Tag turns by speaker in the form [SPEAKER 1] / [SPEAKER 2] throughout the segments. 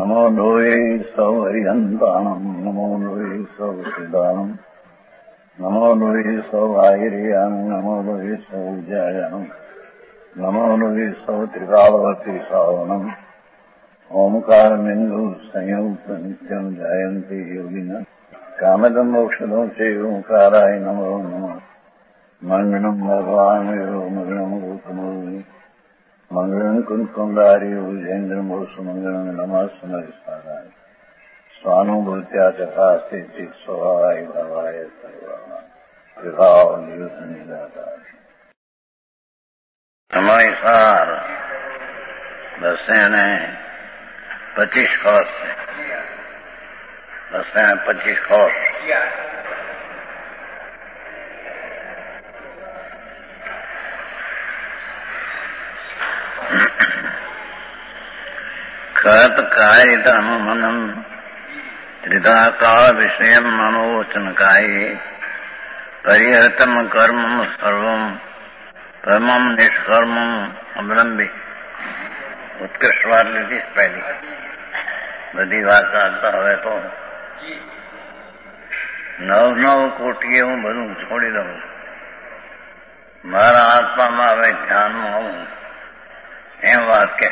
[SPEAKER 1] नमो लोये सौहरिहन्ताणम् नमो लोये सौसिदानम् नमो लोये सौभागिर्याम् नमो लोये सौज्यायाम् नमो लोये सौत्रिकालवती सावनम् ओंकारमिन्दु संयुक्त नित्यम् जायन्ति योगिनः कामदम् मोक्षदम् चैव ओंकाराय नमो नमः मङ्गलम् भगवान् मङ्गलम् रूपमोहि मंगलम कुंकुंडारी उजेन्द्रम सुमंगलम नमः सुमरिस्ताराय स्वानुभूत्या तथा स्थिति स्वभावाय भवाय सर्वाणा विभाव निदाता हमारे सार बसे ने 25 कोस से बसे 25 कोस खत कारितमनम त्रिधा काल विषय मनोवचन काये परिहृतम कर्म सर्वम परमम निष्कर्मम अवलंबी उत्कृष्ट बात लीधी पहली बधी बात चाहता હવે તો નવ કોટીએ હું બધું છોડી દઉં મારા આત્મામાં હવે ધ્યાનમાં આવું એમ વાત કે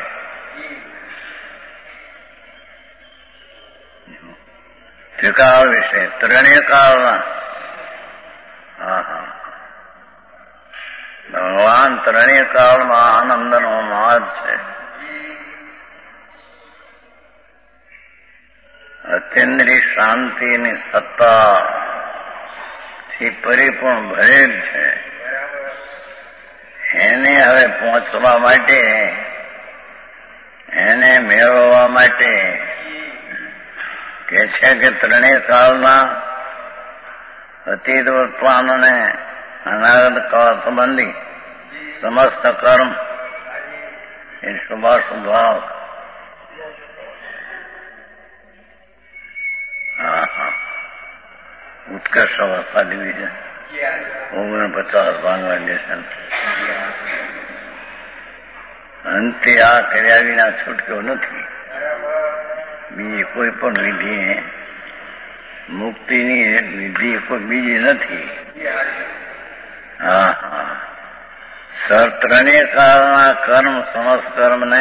[SPEAKER 1] ત્રિકાળ વિશે ત્રણેય કાળના ભગવાન ત્રણેય કાળમાં આનંદનો માર્ગ છે અતિન્દ્રિય શાંતિની સત્તાથી પરિપૂર્ણ ભરેલ છે એને હવે પહોંચવા માટે એને મેળવવા માટે કે છે કે ત્રણેય કાળના અતીત વર્તમાન અને અનાગત કાળ સંબંધી સમસ્ત કર્મ એ શુભાશુભાવ ઉત્કર્ષ અવસ્થા લીધી છે 49 બાંગ્લાદેશ અંતે આ કર્યા વિના છૂટક્યો નથી બીજી કોઈ પણ વિધિ મુક્તિની એક વિધિ કોઈ બીજી નથી ત્રણેય કાળના કર્મ સમસ્ત કર્મને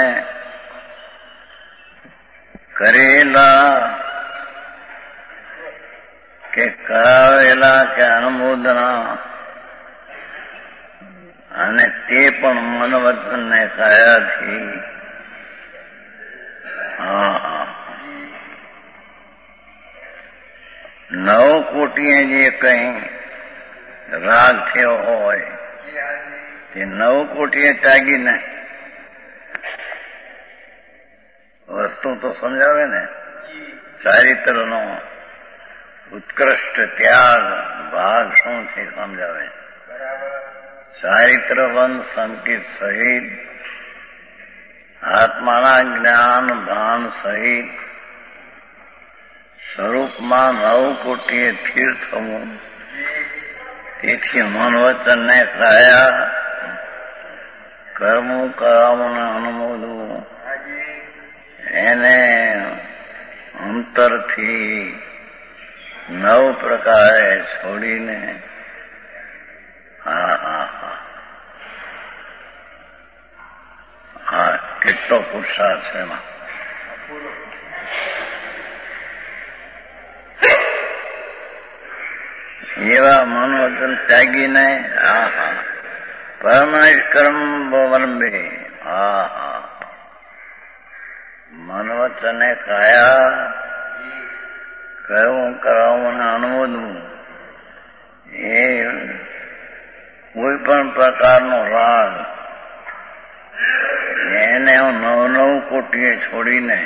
[SPEAKER 1] કરેલા કે કરાવેલા કે અનુમોદના અને તે પણ મનવચનને કયાથી નવ કોટીએ જે કઈ રાગ થયો હોય તે 9 કોટીએ ત્યાગીને વસ્તુ તો સમજાવે ને ચારિત્રનો ઉત્કૃષ્ટ ત્યાગ ભાગ શું છે સમજાવે ચારિત્રવંત સંકિત સહિત આત્માના જ્ઞાન ભાન સહિત સ્વરૂપમાં 9 કોટીએ સ્થિર થવું તેથી મન વચનને કાયા કર્મ કરાવને અનુમોદવું એને અંતરથી 9 પ્રકારે છોડીને કેટલો પુરુષાર્થ છે એમાં એવા મનોવચન ત્યાગીને પરમનિષ્કર્મ અવલંબે મનોવચને કાયા કયું કરાવવું અને અનુમોદવું એ કોઈ પણ પ્રકારનો રાગ એને હું 9 કોટીએ છોડીને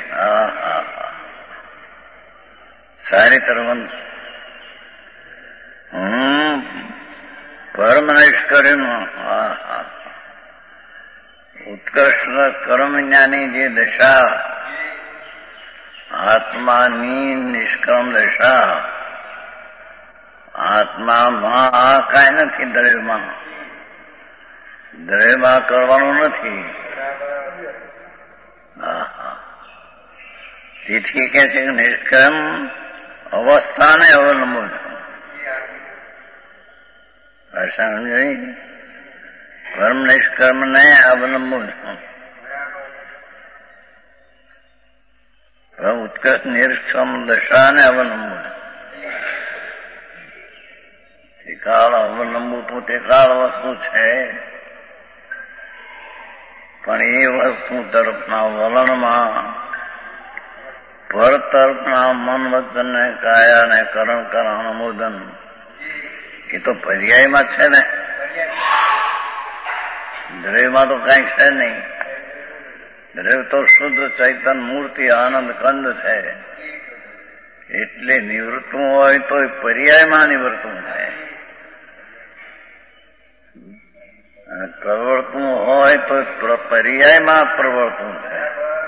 [SPEAKER 1] ચારિત્રવંત પરમનિષ્કર્મ ઉત્કર્ષ કર્મ જ્ઞાની જે દશા આત્માની નિષ્કર્મ દશા આત્મામાં આ કાંઈ નથી દ્રવ્યમાં કરવાનું નથી તેથી કે છે કે નિષ્કર્મ અવસ્થાને અવલંબું છું. સમજાય? કર્મ નિષ્કર્મને અવલંબું છું. ઉત્કર્ષ નિષ્કર્મ દશાને અવલંબું છું. તે કાળ અવલંબું તો તે કાળ વસ્તુ છે, પણ એ વસ્તુ તરફના વલણમાં પર તરફના મન વચન ને કાયા ને કરણ અનુમોદન એ તો પર્યાયમાં છે ને, દ્રવ્યમાં તો કઈ છે નહીં. દ્રવ્ય તો શુદ્ધ ચૈતન મૂર્તિ આનંદ કંદ છે, એટલે નિવૃત્તું હોય તો પર્યાયમાં નિવૃત્તું છે, અને પ્રવર્તવું હોય તો પર્યાયમાં પ્રવર્તવું છે.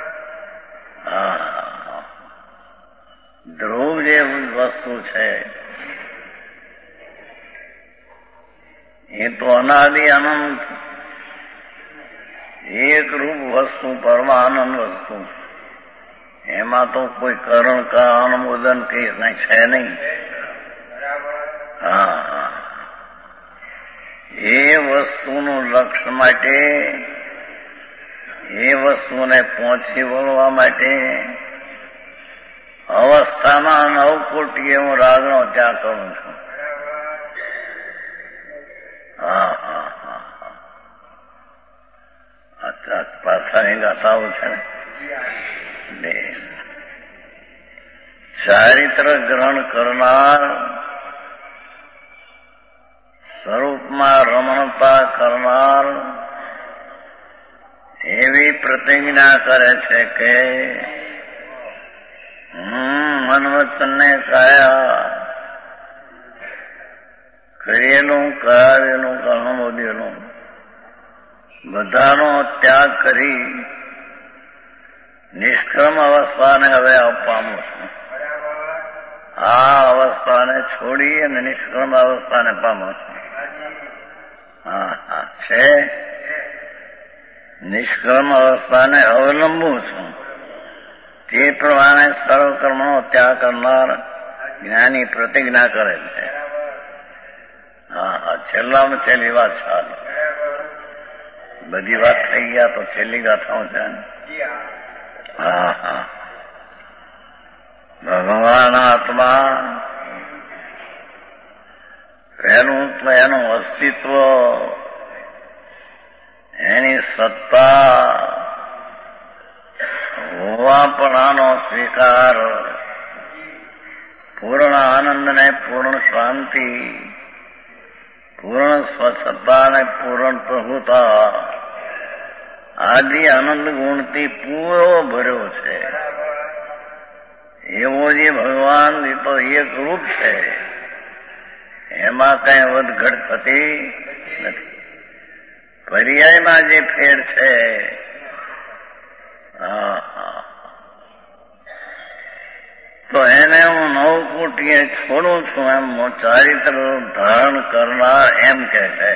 [SPEAKER 1] ધ્રુવ જે વસ્તુ છે એ તો અનાદિ અનંત એક રૂપ વસ્તુ, પરમાનંદ વસ્તુ, એમાં તો કોઈ કરણ કા અનુમોદન કઈ છે નહીં. એ વસ્તુનું લક્ષ્ય માટે, એ વસ્તુને પહોંચી વળવા માટે અવસ્થામાં 9 કોટી હું રાગનો ત્યાગ કરું છું. પાછાની ગાથાઓ છે ને. ચારિત્ર ગ્રહણ કરનાર, સ્વરૂપમાં રમણતા કરનાર એવી પ્રતિજ્ઞા કરે છે કે મન વચનને કાયા કરેલું કરાવેલું અનુમોદેલું બધાનો ત્યાગ કરી નિષ્ક્રમ અવસ્થાને હવે પામું છું. આ અવસ્થાને છોડી અને નિષ્ક્રમ અવસ્થાને પામું છું. છે નિષ્ક્રમ અવસ્થાને અવલંબું છું. તે પ્રમાણે સર્વ કર્મનો ત્યાગ કરનાર જ્ઞાની પ્રતિજ્ઞા કરે છે. છેલ્લામાં છેલ્લી વાત ચાલો. બધી વાત થઈ ગયા તો છેલ્લી ગાથાઓ છે. ભગવાન આત્મા પહેલું તો એનું અસ્તિત્વ, એની સત્તા, હોવાપણાનો સ્વીકાર, પૂર્ણ આનંદ ને પૂર્ણ શાંતિ, પૂર્ણ સ્વચ્છતા ને પૂર્ણ પ્રભુતા આદિ આનંદ ગુણથી પૂરો ભર્યો છે. એવો જે ભગવાન એ તો એક રૂપ છે, એમાં કઈ વધઘટ થતી નથી. પર્યાયમાં જે ફેર છે તો એને હું 9 કોટીએ છોડું છું. એમ ચારિત્ર ધારણ કરનાર એમ કે છે.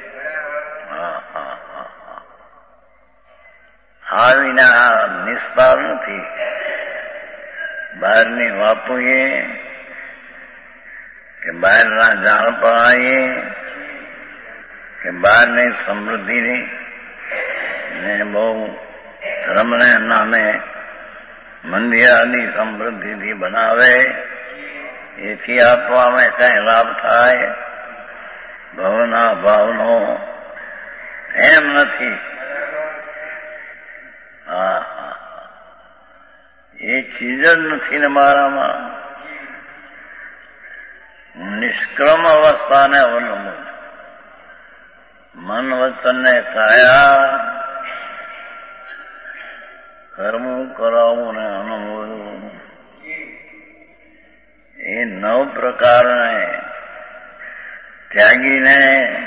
[SPEAKER 1] આ વિના નિસ્તાર નથી. બહારની વાપુએ કે બહારના જાણપણાએ કે બહારની સમૃદ્ધિની ને બહુ ધર્મને નામે મંદિરાની સમૃદ્ધિથી બનાવે, એથી આપવામાં કઈ લાભ થાય ભવના ભાવનો એમ નથી. એ ચીજ જ નથી ને મારામાં. નિષ્ક્રમ અવસ્થાને અવલંબન, મન વચનને કાયા કર્મું કરાવું ને અનુભવવું, એ 9 પ્રકારને ત્યાગીને,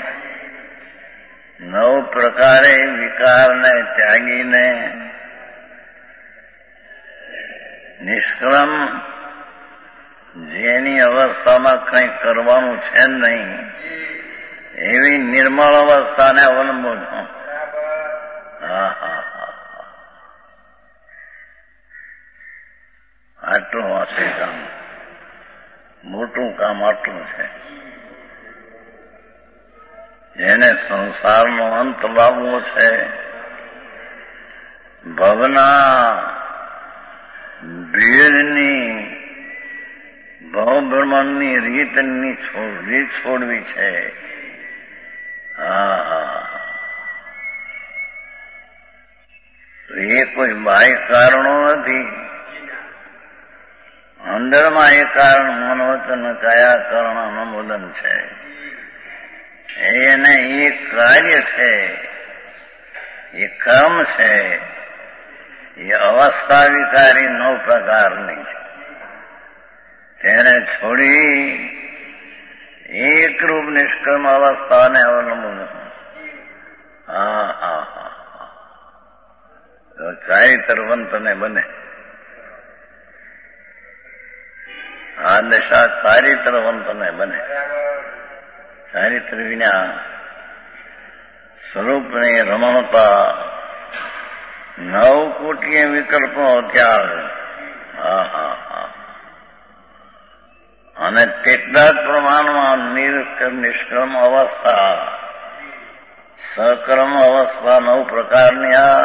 [SPEAKER 1] 9 પ્રકારે વિકારને ત્યાગીને નિષ્ક્રમ, જેની અવસ્થામાં કંઈ કરવાનું છે નહીં એવી નિર્મળ અવસ્થાને અવલંબું છું. આટલું હશે કામ, મોટું કામ આટલું છે. જેને સંસારનો અંત લાવવો છે, ભવના ભેદની ભવભ્રમણની રીત છોડવી છે. એ કોઈ બાહ્ય કારણો નથી, અંદરમાં એ કારણ મન વચન કાયા કરણ અનુમોદન છે. એને એ કાર્ય છે, એ કર્મ છે, એ અવસ્થા વિકારી 9 પ્રકારની છે. તેને છોડી એકરૂપ નિષ્કર્મ અવસ્થાને અવલંબન. ચારિત્રવંતને બને. આ દશા ચારિત્રવંતને બને. ચારિત્ર વિના સ્વરૂપની રમણતા 9 કોટીય વિકલ્પો ત્યાગ. અને તેટલા જ પ્રમાણમાં નિષ્કર્મ અવસ્થા, સકર્મ અવસ્થા 9 પ્રકારની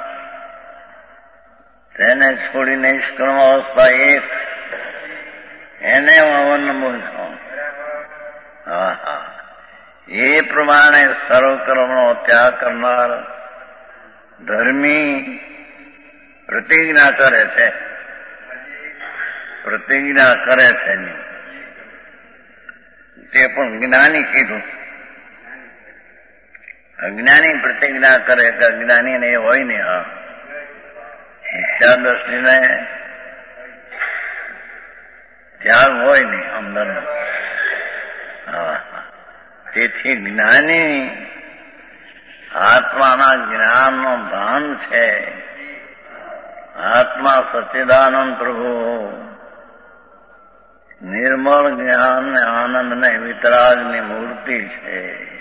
[SPEAKER 1] તેને છોડી નિષ્કર્મ અવસ્થા 1, એને અવલંબન છું. એ પ્રમાણે સર્વકર્મનો ત્યાગ કરનાર ધર્મી પ્રતિજ્ઞા કરે છે. પ્રતિજ્ઞા કરે છે તે પણ જ્ઞાની કીધું. અજ્ઞાની પ્રતિજ્ઞા કરે કે અજ્ઞાનીને એ હોય ને મિથ્યાદ્રષ્ટિને ત્યાગ હોય ને અંદરનો. તેથી જ્ઞાની આત્માના જ્ઞાનનો ભાન છે. આત્મા સચ્ચિદાનંદ પ્રભુ નિર્મળ જ્ઞાન ને આનંદ ને વિતરાગની મૂર્તિ છે.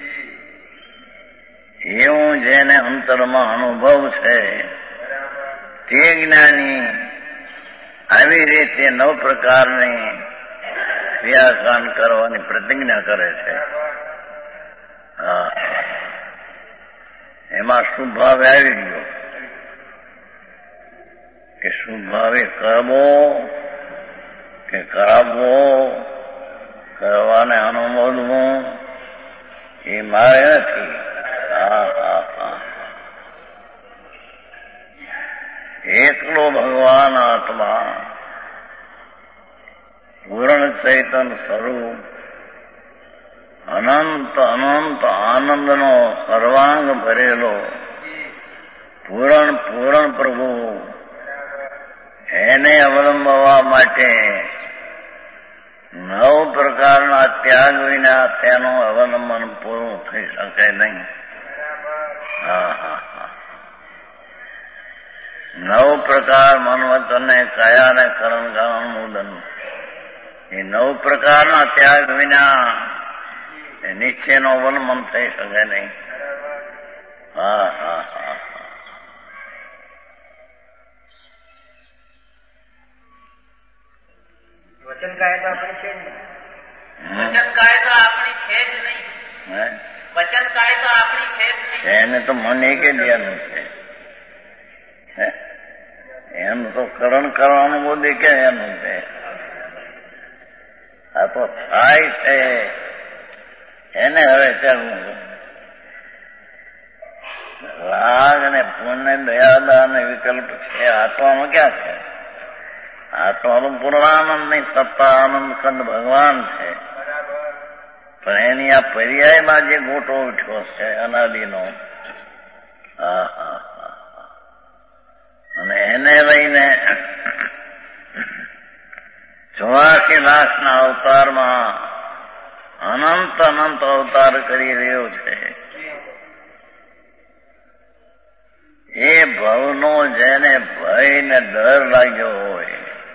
[SPEAKER 1] એવું જેને અંતરમાં અનુભવ છે તે જ્ઞાની આવી રીતે 9 પ્રકારની ક્રિયાકાંડ કરવાની પ્રતિજ્ઞા કરે છે. એમાં શુભ ભાવે આવી ગયો કે શુભ ભાવે કરવો કે કરાવવો, કરવાને અનુમોદવું એ મારે નથી. એકલો ભગવાન આત્મા પૂર્ણ ચૈતન સ્વરૂપ અનંત અનંત આનંદનો સર્વાંગ ભરેલો પૂરણ પ્રભુ, એને અવલંબવા માટે 9 પ્રકારના ત્યાગ વિના તેનું અવલંબન પૂરું થઈ શકે નહીં. 9 પ્રકાર મન વચન ને કાયા ને કરણ અનુમોદન, એ 9 પ્રકારના ત્યાગ વિના એ નિશ્ચયનો અવલંબન થઈ શકે નહીં.
[SPEAKER 2] વચન કાય તો આપણી છે જ નહીં. વચન કાય તો આપણી છે જ નહીં. વચન કાય તો આપણી છે જ નહીં.
[SPEAKER 1] એને તો મન એક જ એનું છે. એનું તો કરણ કરવાનું બોલી કે એનું છે. આ તો થાય છે એને હવે કરવું. રાગ ને પુણ્ય દયાદા અને વિકલ્પ છે. આત્મામાં ક્યાં છે? આત્માનું પૂર્ણાનંદ ની સત્તા આનંદ કંદ ભગવાન છે. પણ એની આ પર્યાયમાં જે ગોટો ઉઠ્યો છે અનાદિનો, અને એને લઈને 84 લાખના અવતારમાં અનંત અનંત અવતાર કરી રહ્યો છે. એ ભવનો જેને ભય ને ડર લાગ્યો હોય,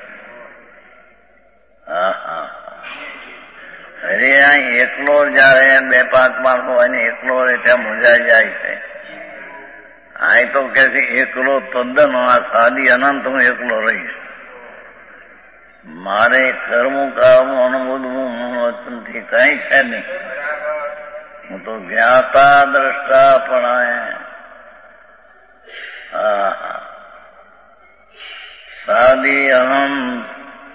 [SPEAKER 1] અરે અહીં એકલો જયારે 2-5 માણસો હોય એકલો રહે ત્યાં મૂંઝાઈ જાય છે. અહીં તો કે છે એકલો તદ્દન આ સાદી અનંત હું એકલો રહીશ. મારે કર્મું કામું અનુબોધવું વચનથી કઈ છે નહીં. હું તો જ્ઞાતા દ્રષ્ટા પણ સાદી અનંત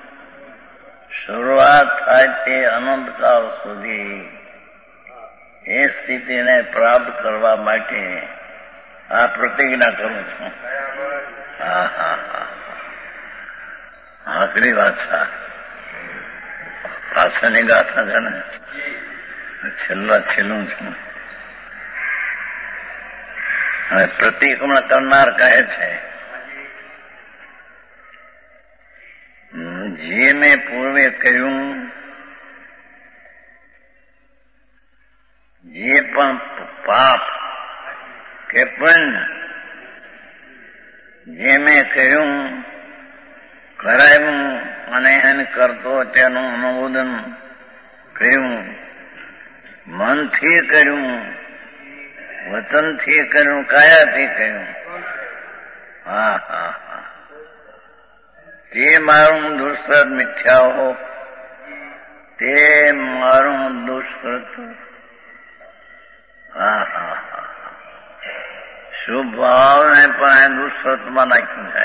[SPEAKER 1] શરૂઆત થાય તે અનંતકાળ સુધી એ સ્થિતિને પ્રાપ્ત કરવા માટે આ પ્રતિજ્ઞા કરું છું. આખરી વાત છે. પાછળની ગાથા છે ને છેલ્લું છું. હવે પ્રતિક્રમણ કરનાર કહે છે જે મેં પૂર્વે કહ્યું જે પણ પાપ કે પુણ્ય જે મેં કહ્યું કરાયું અને એને કરતો તેનું અનુમોદન કર્યું, મનથી કર્યું, વચનથી કર્યું, કાયાથી કર્યું. તે મારું દુષ્કૃત મિથ્યા હો, તે મારું દુષ્કૃત શુભ ભાવને પણ દુષ્કૃતમાં નાખ્યું છે.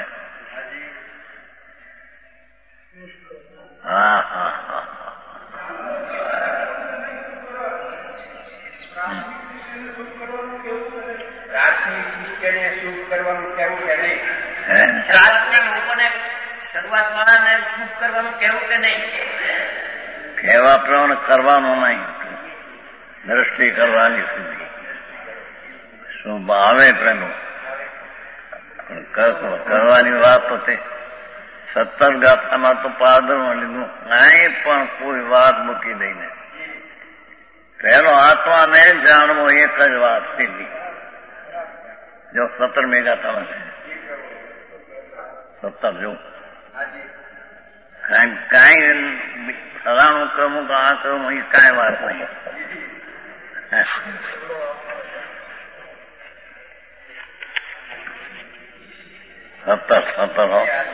[SPEAKER 1] કહેવા પ્રમાણે કરવાનું નહીં, દ્રષ્ટિ કરવાની સુધી શું ભાવે પેલું કરવાની વાત તો તે 17 ગાથામાં તો પાદરમાં લીધું. કાંઈ પણ કોઈ વાત મૂકી દઈને પહેલો આત્માને જાણવો એક જ વાત સીધી. જો 17મી ગાથામાં છે 17 જો કાંઈ ફલાણું કરવું કે આ કરવું એ કાંઈ વાત નહીં. 17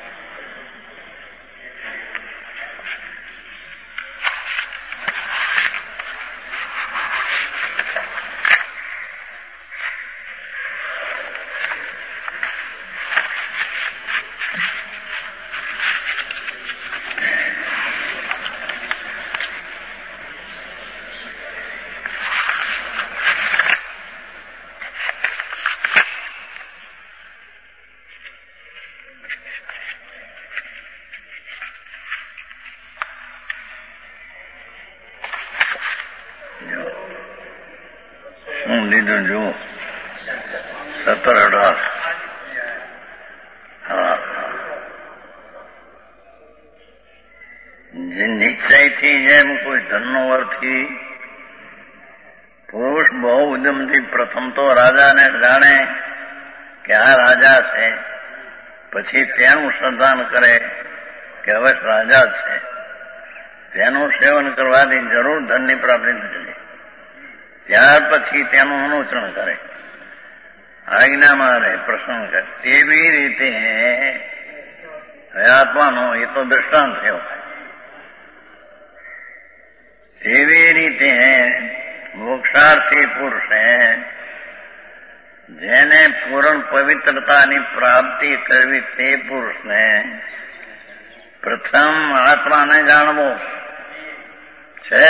[SPEAKER 1] લીધું જુઓ 17-18 નિશ્ચયથી જેમ કોઈ ધનનો અર્થી પુરુષ બહુ ઉદ્યમથી પ્રથમ તો રાજાને જાણે કે આ રાજા છે, પછી તેનું શ્રદ્ધાન કરે કે હવે રાજા છે, તેનું સેવન કરવાથી જરૂર ધનની પ્રાપ્તિ થશે. ત્યાર પછી તેનું અનુસરણ કરે, આજ્ઞામાં રહે, પ્રસંગ કરે. તેવી રીતે આત્માનો એ તો દ્રષ્ટાંત થયો. તેવી રીતે મોક્ષાર્થી પુરુષે જેને પૂર્ણ પવિત્રતાની પ્રાપ્તિ કરવી તે પુરુષને પ્રથમ આત્માને જાણવો છે.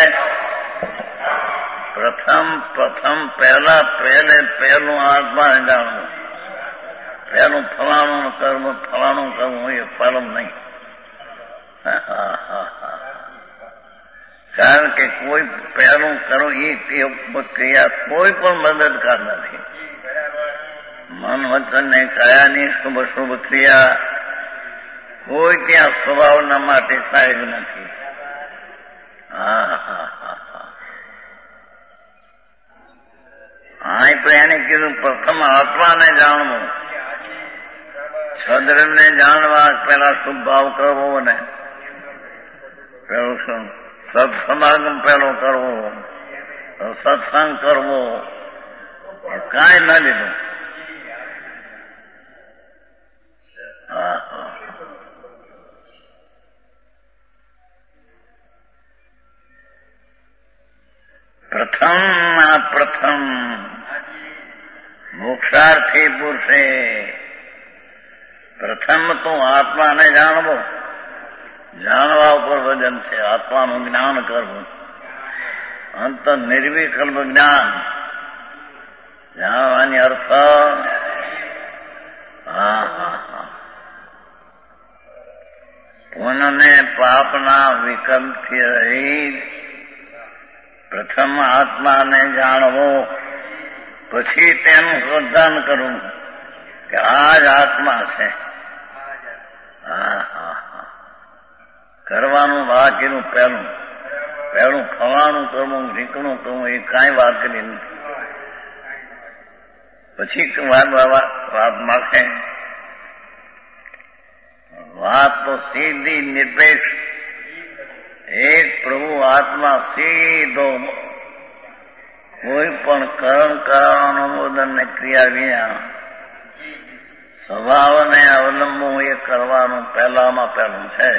[SPEAKER 1] પ્રથમ પહેલું આત્માને જાણવું. પહેલું ફલાણું કરવું એ ફલમ નહીં. કારણ કે કોઈ પહેલું કરવું એ ક્રિયા કોઈ પણ મદદગાર નથી. મન વચન ને કાયાની શુભ ક્રિયા કોઈ ત્યાં સ્વભાવના માટે સાહેબ નથી. તો એને કીધું પ્રથમ આત્માને જાણવું. સદ્રમને જાણવા પેલા શુભ ભાવ કરવો ને પેલું સત્સમાગમ પેલો કરવો, સત્સંગ કરવો, કાંઈ ના લીધું. પ્રથમ મોક્ષાર્થી પુરુષે પ્રથમ તો આત્માને જાણવો, જાણવા ઉપર વજન છે. આત્માનું જ્ઞાન કરવું, અંત નિર્વિકલ્પ જ્ઞાન જાણવાની અર્થ પુણ્યને પાપના વિકલ્પથી રહી પ્રથમ આત્માને જાણવો, પછી તેનું શ્રદ્ધાન કરવું કે આ જ આત્મા છે. કરવાનું બાકીનું પહેલું ફલાણું કરવું, ઢીકણું કરવું એ કાંઈ વાત કરી નથી. પછી વાત માખે વાત તો સીધી નિરપેક્ષ એક પ્રભુ આત્મા સીધો, કોઈ પણ કર્મ કરવાનું અનુમોદન ને ક્રિયા વિના સ્વભાવને અવલંબવું એ કરવાનું પહેલામાં પહેલું છે.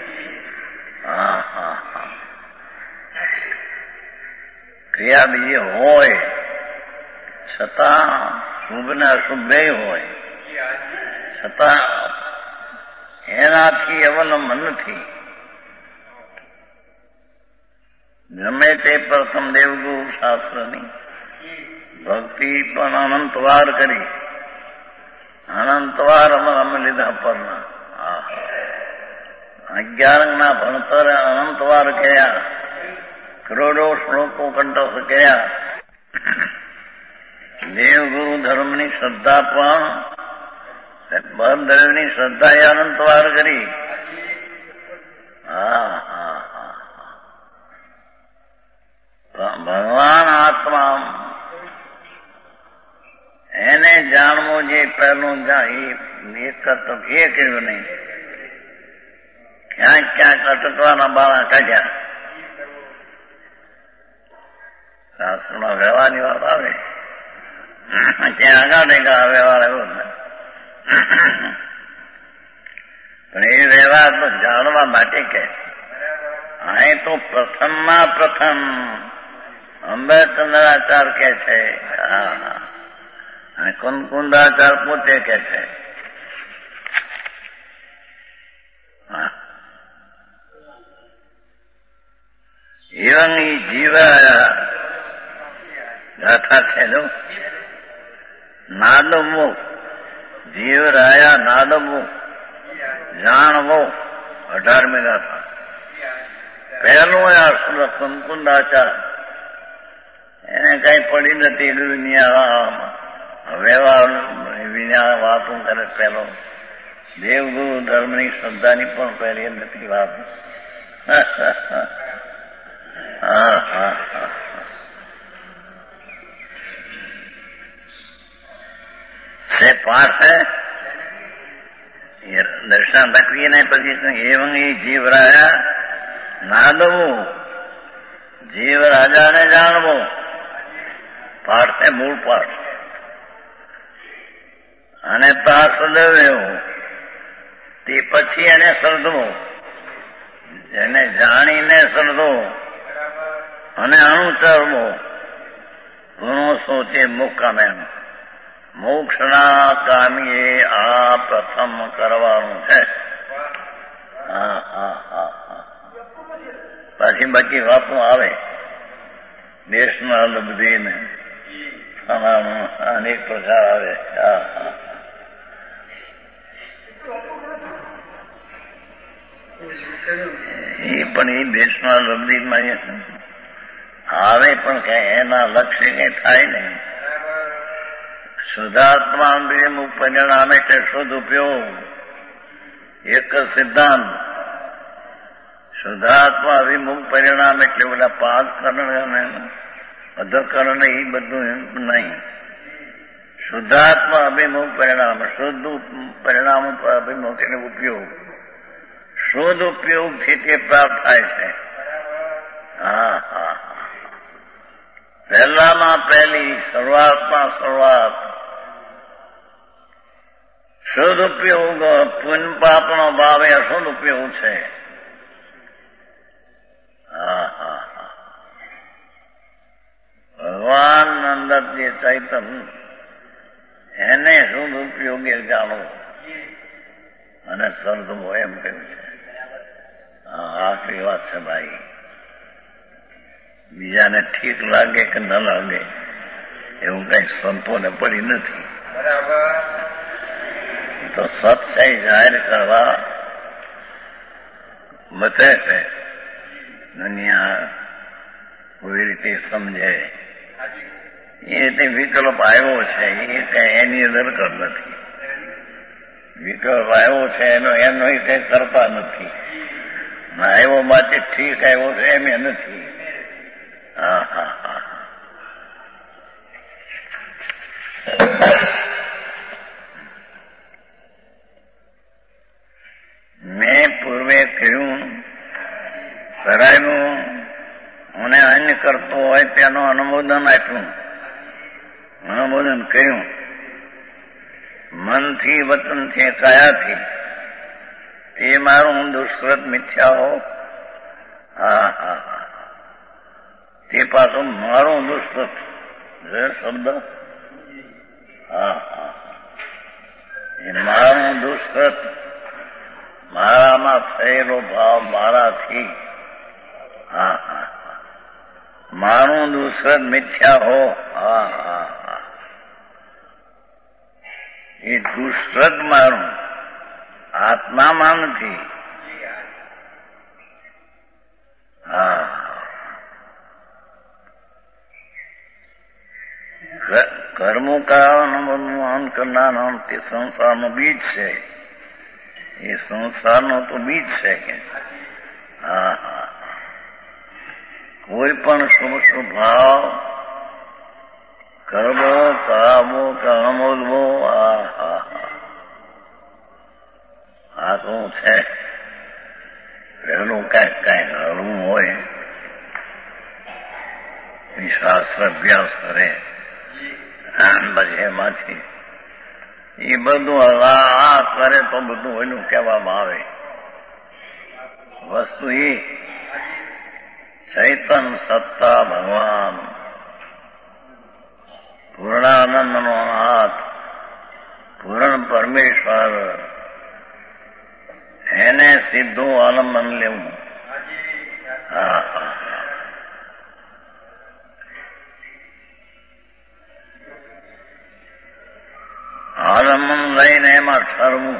[SPEAKER 1] ક્રિયા બીજી હોય છતાં શુભ ને અશુભ બે હોય છતાં એનાથી અવલંબન નથી. ગમે તે પ્રથમ દેવગુરુ શાસ્ત્રની ભક્તિ પણ અનંતવાર કરી, અનંતવાર અમે લીધા પરના 11 ભણતર અનંતવાર કર્યા, કરોડો શ્લોકો કંઠસ્થ કર્યા. દેવગુરુ ધર્મની શ્રદ્ધા પણ બળદેવની શ્રદ્ધા એ અનંતવાર કરી. ભગવાન આત્મા એને જાણવું જે પહેલું એ કર્યું નહીં. ક્યાંક ક્યાંક અટકવાના બાળા કાઢ્યા. શાસ્ત્રમાં વ્યવહારની વાત આવે ત્યાં આગળ વ્યવહાર આવ્યો ને, પણ એ વ્યવહાર તો જાણવા માટે કે અહીં તો પ્રથમમાં પ્રથમ અંબેચંદ્રાચાર કે છે, અને કુંદાચાર પોતે કે છે. એવં જીવ ગાથા છે નાદમો જીવ રાયા નાદમો જાણવો 18મી ગાથા. પહેલું આ કુંદાચાર એને કઈ પડી નથી દુનિયા વ્યવહાર વિના વાતો કરે. પેલો દેવગુરુ ધર્મની શ્રદ્ધાની પણ પહેલી નથી વાત. છે પાઠ છે દર્શન તકવીને પછી એવં જીવ રાજા નાદવું, જીવ રાજાને જાણવો પાઠ છે, મૂળ પાઠ. અને સદવ્યો તે પછી એને શ્રદ્ધવો, એને જાણીને શ્રદ્ધો અને અનુસરવો. ગુણો સોચે મુકામે મોક્ષના કામીએ આ પ્રથમ કરવાનું છે. પછી બાકી વાતો આવે દેશમાં લબ્ધીને અનેક પ્રકાર આવે. એ પણ એ દેશમાં લબ્ધીમાં આવે પણ કઈ એના લક્ષ્ય કઈ થાય નહીં. શુદ્ધાત્મા અભિમુખ પરિણામ એટલે શુદ્ધ ઉપયોગ, એક સિદ્ધાંત. શુદ્ધાત્મા અભિમુખ પરિણામ એટલે બધા 5 કરણ અધકરણ એ બધું નહીં. શુદ્ધાત્મા અભિમુખ પરિણામ, શુદ્ધ પરિણામ ઉપર અભિમુખ એટલે ઉપયોગ. શુદ્ધ ઉપયોગથી તે પ્રાપ્ત થાય છે. પહેલામાં પહેલી શરૂઆતમાં શરૂઆત શુદ્ધ ઉપયોગ. પુણ્ય પાપનો ભાવ એ અશુદ્ધ ઉપયોગ છે. ભગવાન અંદર જે ચૈતન એને શુદ્ધ ઉપયોગી જાણવું અને સર્જવો એમ કહ્યું છે. આખરી વાત છે ભાઈ. બીજાને ઠીક લાગે કે ન લાગે એવું કઈ સંતોને પડી નથી. તો સત્સંગ જાહેર કરવા બતે છે. દુનિયા કોઈ રીતે સમજે એ રીતે વિકલ્પ આવ્યો છે એ કઈ એની દરકાર નથી. વિકલ્પ આવ્યો છે એનો કઈ કરતા નથી. આવ્યો માટે ઠીક આવ્યો છે એમ નથી. હા હા હા. મેં પૂર્વે કહ્યું કરાયેલું મને અન્ય કરતો હોય તેનું અનુમોદન આપ્યું. અનુમોદન કર્યું મનથી, વચનથી, કાયાથી. તે મારું દુષ્કૃત મિથ્યા હો. હા હા હા. તે પાછું મારું દુષ્કૃત શબ્દ. હા હા. એ મારું દુષ્કૃત, મારામાં થયેલો ભાવ મારાથી. હા હા. મારું દુષ્કૃત મિથ્યા હો. હા હા હા. એ દુષ્કૃત મારું આત્મામાં નથી. હા. કર્મો કારણ કરનાર તે સંસારનો બીજ છે. એ સંસારનો તો બીજ છે કે. હા હા. કોઈ પણ શુભ શુભ ભાવ કરવો, કરાવવો, અનુમોદવો. હા હા હા. આ શું છે? પહેલું કઈ હળવું હોય શાસ્ત્ર અભ્યાસ કરે પછી એમાંથી એ બધું આ કરે તો બધું એનું કહેવામાં આવે. વસ્તુ એ ચૈતન સત્તા ભગવાન પૂર્ણાનંદનો હાથ પૂર્ણ પરમેશ્વર એને સીધું આલંબન લેવું. હા હા. આલંબન લઈને એમાં ઠરવું.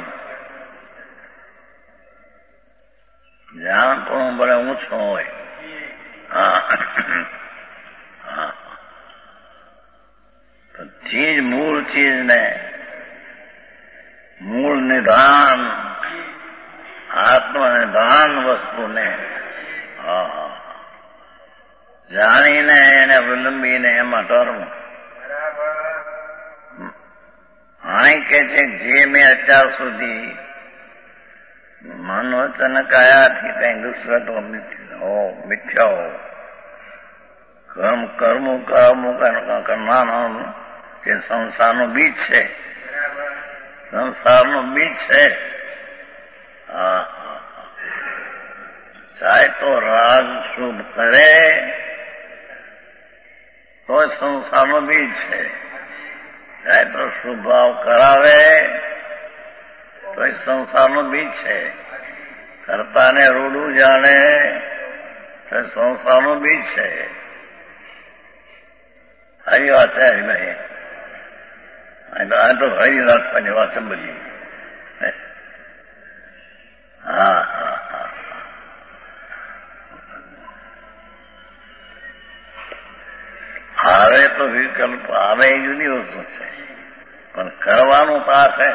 [SPEAKER 1] જ્યાં પણ બને ઊંચો હોય. હા હા. ચીજ મૂળ ચીજને મૂળ નિધાન આત્મનિધાન વસ્તુને જાણીને એને અવલંબીને એમાં ઠરવું. અહીં કે છે જે મેં અત્યાર સુધી મન વચન કાયાથી કઈ દુષ્કૃત મિથ્યાઓ કર્મો કરનાર કે સંસારનું બીજ છે. સંસારનું બીજ છે. હા હા. ચાહે તો રાગ શુભ કરે તો સંસારનું બીજ છે. ચાહે તો શુભ ભાવ કરાવે તો એ સંસારનું બીજ છે. કરતાને રૂડું જાણે તો સંસારનું બીજ છે. હરી વાત છે હરિભાઈ. આ તો હરી રાખવાની વાત છે બધી. હા હા હા. આવે તો વિકલ્પ આવે એ જુદી વસ્તુ છે પણ કરવાનું પાસ છે.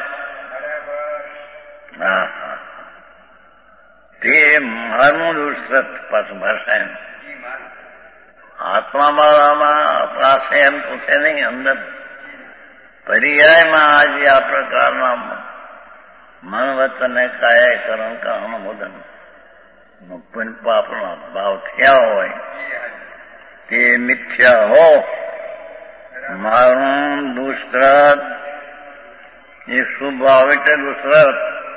[SPEAKER 1] હા હા. તે મારું દુષ્કૃત પાછું ભાષા આત્મામાં પાસે એમ તો છે નહીં. અંદર પર્યાયમાં આજે આ પ્રકારના મન વચન કાયાકરણ કા અનુમોદન પાપના ભાવ થયા હોય તે મિથ્યા હો. મારું દુષ્કૃત એ શુભ ભાવ એટલે દુષ્કૃત,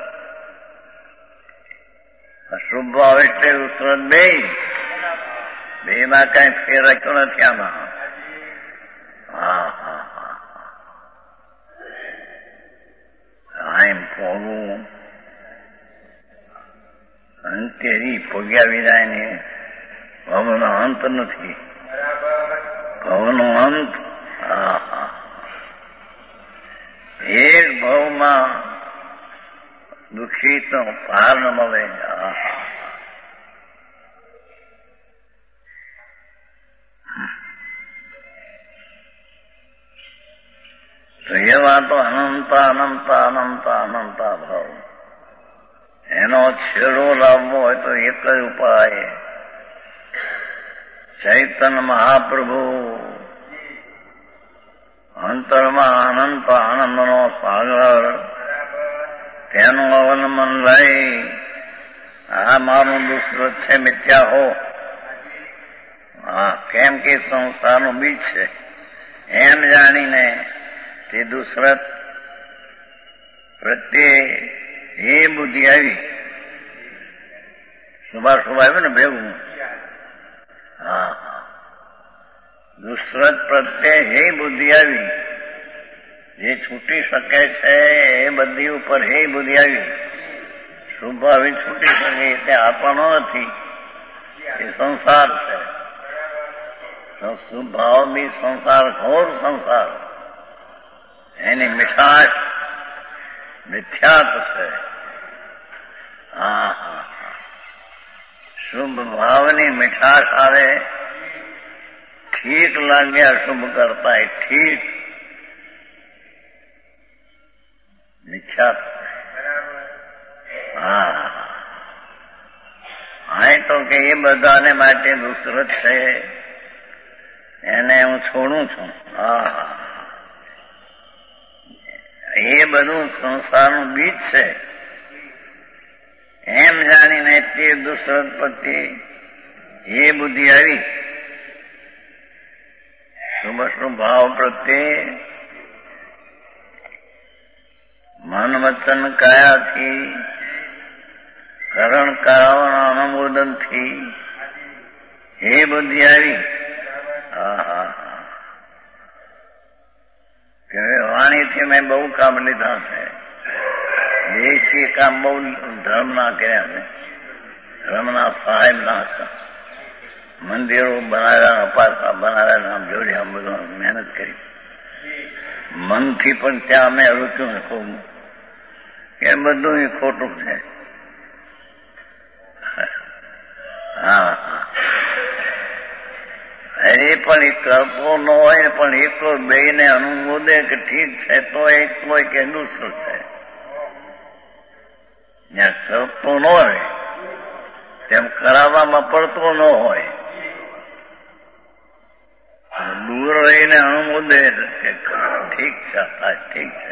[SPEAKER 1] અશુભ ભાવ એટલે દુષ્કૃત. બેમાં કઈ ફેર રાખ્યો નથી આમાં. હા હા હા આમ પોગવું અંતેરી પોગ્યા વિનાની ભવનો અંત નથી. ભવનો અંત એક ભાવમાં દુઃખી તો પાર ન મળે. તો એવા તો અનંત અનંત અનંત અનંત ભાવ. એનો છેડો લાવવો હોય તો એક જ ઉપાય, ચૈતન્ય મહાપ્રભુ અંતરમાં અનંત આનંદનો સાગર, તેનું અવલંબન લઈ આ મારું દુષ્કૃત છે મિથ્યા હો. કેમ કે સંસારનું બીજ છે એમ જાણીને તે દુષ્કૃત પ્રત્યે એ બુદ્ધિ આવી. શુભાશુભ આવ્યું ને ભેગું. દુષ્કૃત પ્રત્યે હે બુદ્ધિ આવી. જે છૂટી શકે છે એ બધી ઉપર હે બુદ્ધિ આવી. શુભ આવી છૂટી શકે તે આપવાનો નથી, એ સંસાર છે. શુભ ભાવ બી સંસાર, ઘોર સંસાર. એની મીઠાશ મિથ્યાત છે. શુભ ભાવની મીઠાશ આવે, ઠીક લાગે અશુભ કરતા ઠીક. મિથ્યાત. તો કે એ બધાને માટે દુષ્કૃત છે, એને હું છોડું છું. એ બધું સંસારનું બીજ છે એમ જાણીને તે દુષ્કૃત પ્રત્યે એ બુદ્ધિ આવી. શુભ શુભ ભાવ પ્રત્યે મન વચન કાયાથી કરણ કરાવવાના અનુમોદનથી એ બુદ્ધિ આવી. કે વાણીથી મેં બહુ કામ લીધા છે. દેશી કામ બહુ ધર્મના કર્યા છે. ધર્મના સાહેબના મંદિરો બનાવ્યા, અપાસા બનાવ્યા, નામ જોડ્યા, બધું મહેનત કરી. મનથી પણ ત્યાં અમે રૂક્યું ખૂબ કે બધું એ ખોટું છે. એ પણ એ કરતો ન હોય, પણ એકલો બેને અનુમોદે કે ઠીક છે તો એક હોય કે દુષ્કૃત છે. જ્યાં કરતો ન હોય તેમ કરાવવામાં પડતો ન હોય, દૂર રહીને અનુમોદે કે ઠીક છે, ઠીક છે.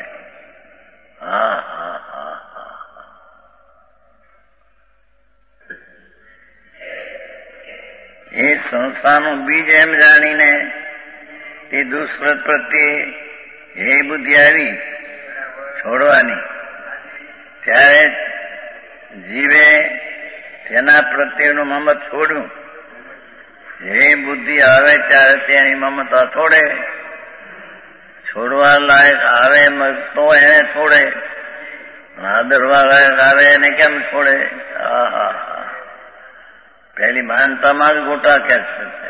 [SPEAKER 1] એ સંસ્થાનું બીજ એમ જાણીને તે દુષ્કૃત પ્રત્યે એ બુદ્ધિ આવી છોડવાની. ત્યારે જીવે તેના પ્રત્યેનું મમત છોડ્યું. એ બુદ્ધિ આવે ત્યારે તેની મમતા છોડે. છોડવા લાયક આવે તો એને છોડે, આદરવા લાયક આવે એને કેમ છોડે? પેલી માનતામાં જ ગોટા ખેંચ છે.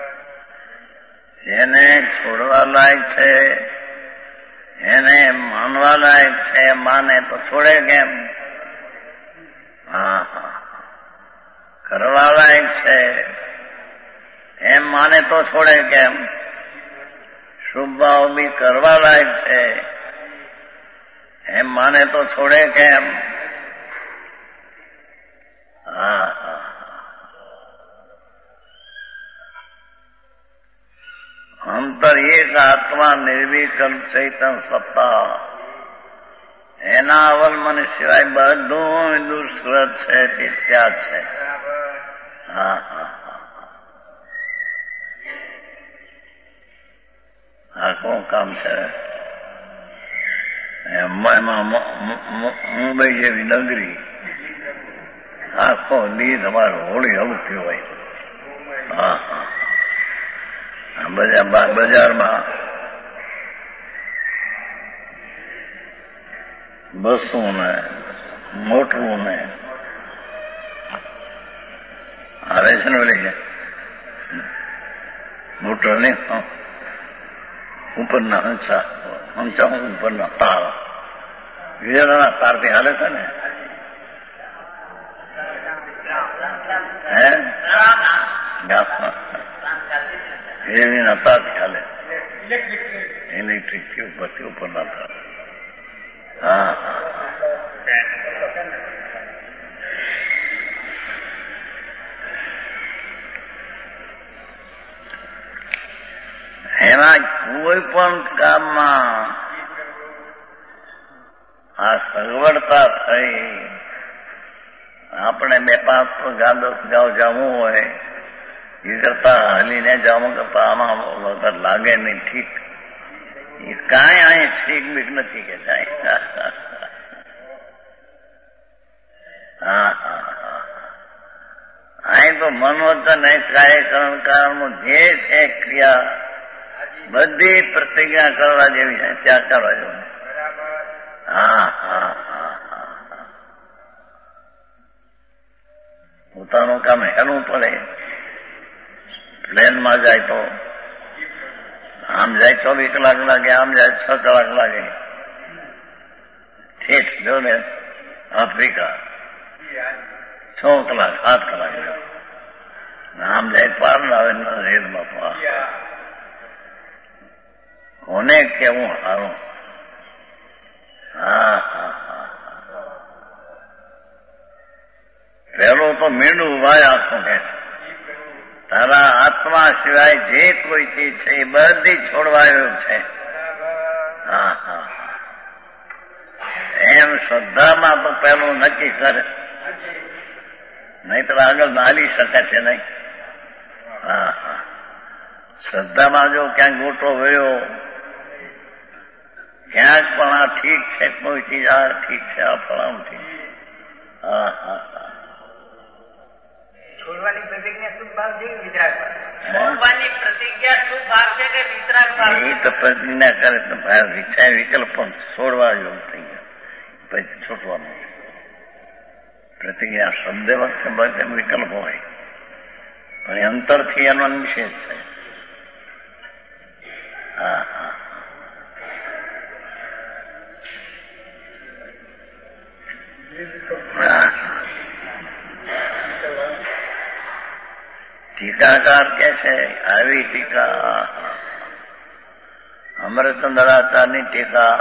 [SPEAKER 1] જેને છોડવા લાયક છે, એને માનવા લાયક છે, માને તો છોડે કેમ? કરવા લાયક છે એમ માને તો છોડે કેમ? શુભ ભાવ બી કરવા લાયક છે એમ માને તો છોડે કેમ? અંતર એક આત્મા નિર્વિકલ્પ ચૈતન સત્તા, એના અવલંબન સિવાય બધું દુષ્કૃત છે, મિથ્યા છે. આ કોણ કામ છે? મુંબઈ જેવી નગરી આખો દી તમારે હોળી હલતી હોય. બજારમાં બસું ને મોટરું ને આવે છે ને ઓલી મોટર ને ઉપરના હંસા ઉપરના તાર વીજળીના તારથી હાલે છે ને વીજળીના તારથી હાલે ઇલેક્ટ્રિક થી ઉપરથી ઉપરના તાર. હા એમાં કોઈ પણ કામમાં આ સગવડતા થઈ આપણે 2-5 10 ગાવ જવું હોય એ કરતા હલીને જવું કરતા આમાં વગર લાગે નહીં. ઠીક એ કાંઈ અહીં ઠીક બીક નથી કે જાય. હા અહીં તો મનોવચન કાયકરણ કારણનું જે છે ક્રિયા બધી પ્રતિજ્ઞા કરવા જેવી છે ત્યાં કરવા જેવું. પોતાનું કામ હેલું પડે. પ્લેનમાં જાય તો આમ જાય 24 કલાક લાગે, આમ જાય 6 કલાક લાગે. ઠીક જો ને આફ્રિકા 6 કલાક 7 કલાક આમ જાય પાર આવે રેલમાં. કોને કેવું સારું. પેલું તો મીંડું ભાઈ આખું કે છે તારા આત્મા સિવાય જે કોઈ ચીજ છે એ બધી છોડવાયું છે. એમ શ્રદ્ધામાં તો પેલું નક્કી કરે, નહીં તો આગળ હાલી શકે છે નહીં. શ્રદ્ધામાં જો ક્યાંક ગોટો વળ્યો, ક્યાંક પણ આ ઠીક છે કોઈ ચીજ, આ ઠીક છે આ ફળાનું ઠીક.
[SPEAKER 2] છોડવાની પ્રતિજ્ઞા શુભ ભાવ છે કે વિતરાગ ભાવ? છોડવાની પ્રતિજ્ઞા શુભ ભાવ છે કે વિતરાગ ભાવ?
[SPEAKER 1] એ તો પ્રતિજ્ઞા કરે તો વિચાર વિકલ્પ પણ છોડવા જેવું થઈ ગયો પછી છૂટવાનું છે. પ્રતિજ્ઞા શબ્દ વખતે બધે વિકલ્પ હોય પણ એ અંતરથી એનો નિષેધ છે. ટીકાકાર કે છે આવી ટીકા અમરચંદ્રાચાર્યની ટીકા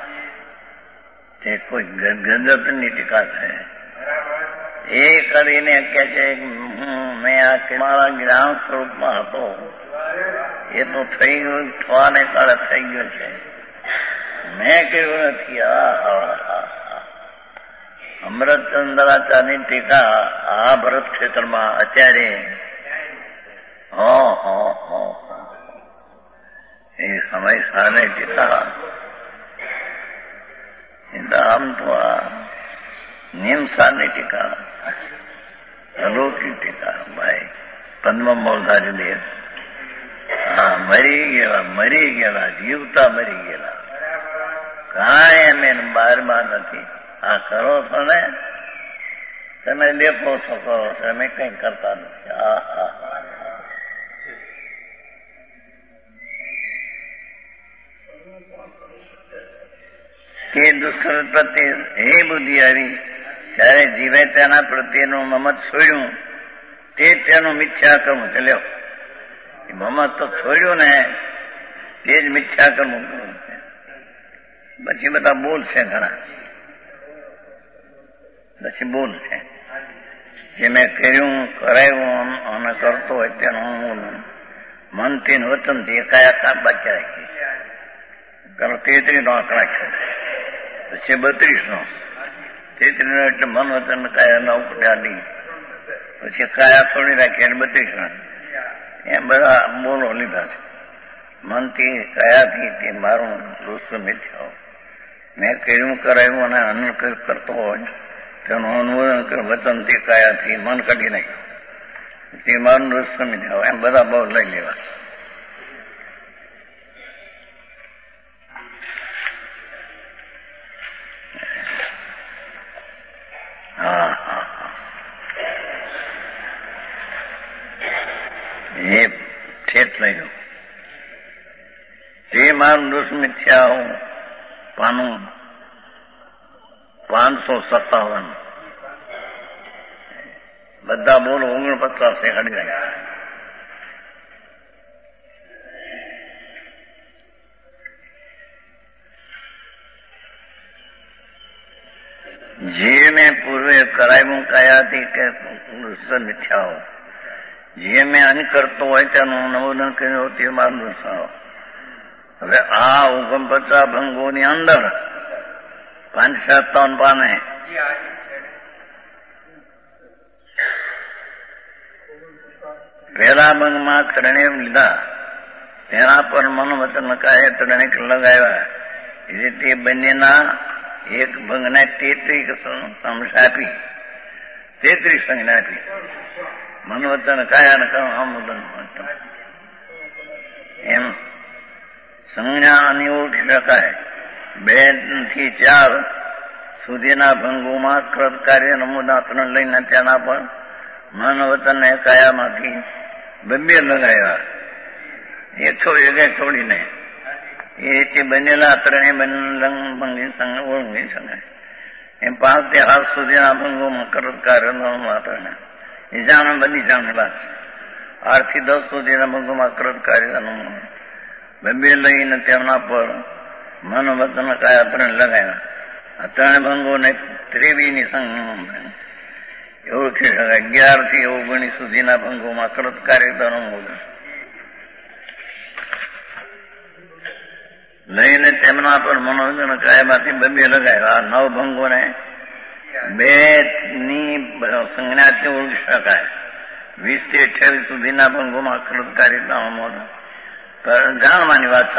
[SPEAKER 1] તે કોઈ ગજબની ટીકા છે. એ કરીને કે છે મેં આ મારા જ્ઞાન સ્વરૂપમાં હતો એ તો થઈ ગયું, થવાને કાળે થઈ ગયું છે, મેં કર્યું નથી. અમરચંદ્રાચાર્યની ટીકા આ ભરત ક્ષેત્રમાં અત્યારે એ સમય સાને ટીકા આમ તો આ નિયમસારની ટીકા અલૌકિક ટીકા ભાઈ પદ્મ મોલધારી દેવ મરી ગયેલા જીવતા મરી ગયેલા કાંઈ એમ બહારમાં નથી. આ કરો છો ને તમે દેખો છો કરો છો, અમે કઈ કરતા નથી. તે દુષ્કૃત પ્રત્યે હે બુદ્ધિ આવી ત્યારે જીવે તેના પ્રત્યેનું મમત છોડ્યું તે તેનું મિથ્યા કર્મ ચલ્યો. મમત તો છોડ્યું ને તે જ મિથ્યા કર્મ કર્યું. પછી બધા બોલ છે ઘણા, પછી બોલ છે જે મેં કર્યું કરાયું અને કરતો હોય તેનું મનથી વચનથી એકાયા બાકી રાખી. 33 નો આંક રાખ્યો, પછી 32 નો. 33 નો એટલે મન વચન કાયા ના ઉપડાડી, પછી કાયા છોડી રાખી અને 32 નો. એમ બધા બોલો લીધા છે. મનથી કયાથી તે મારું દોસ્તો મિથ્યાઓ મેં કર્યું કરાયું અને અન્ય કરતો હોય તેનું અનુમોદન વચનથી કયાથી મન કાઢી નાખ્યું તે મારું દોસ્તો મિથ્યાઓ. એમ બધા બહુ લઈ લેવા. 1957 બધા બોલ 49 હડી જાય. જે મેં પૂર્વે કરાઈ મુકાયાથી કે મિથ્યાઓ જે મેં અન કરતો હોય તેનું અનુમોદન કર્યું તે મારું દર્શાવો. હવે આ 49 ભંગોની અંદર 557 પાને પહેલા ભંગમાં કરણે લીધા, તેના પર મન વચન કાય ત્રણેક લગાવ્યા. એ રીતે બંનેના એક ભંગને 33 સંખ્યા આપી, 33 સંજ્ઞા આપી. મન વચન કાયા ને કર્મ અનુમોદન એમ સંજ્ઞા અને ઓળખી શકાય. 2 થી 4 સુધીના ભંગોમાં કૃત કાર્ય નમૂના 3 લઈને તેના પર મન વચન ને કાયામાંથી 2 લગાવ્યા. એક છોડીને એ રીતે બનેલા ત્રણેય ભંગી ઓળખી શકાય. એમ 5 થી 7 સુધીના ભંગોમાં કૃત કાર્ય નમૂના એ જાણે બધી જાણની વાત છે. 8 થી 10 સુધીના ભંગોમાં કૃત કાર્ય નમૂના 2 લઈને તેમના પર મન વચન કાયા 3 લગાવ્યા. આ 3 ભંગોને 23ની સંખ્યા ઓળખી શકાય. 11 થી 19 સુધીના ભંગોમાં કૃત કાર્ય અનુમોદન લઈને તેમના પર મનોવચન કાયામાંથી 2 લગાવ્યા. 9 ભંગોને 2 ની સંજ્ઞાથી ઓળખી શકાય. 20 થી 28 સુધીના ભંગોમાં કૃત કાર્ય અનુમોદન જાણવાની વાત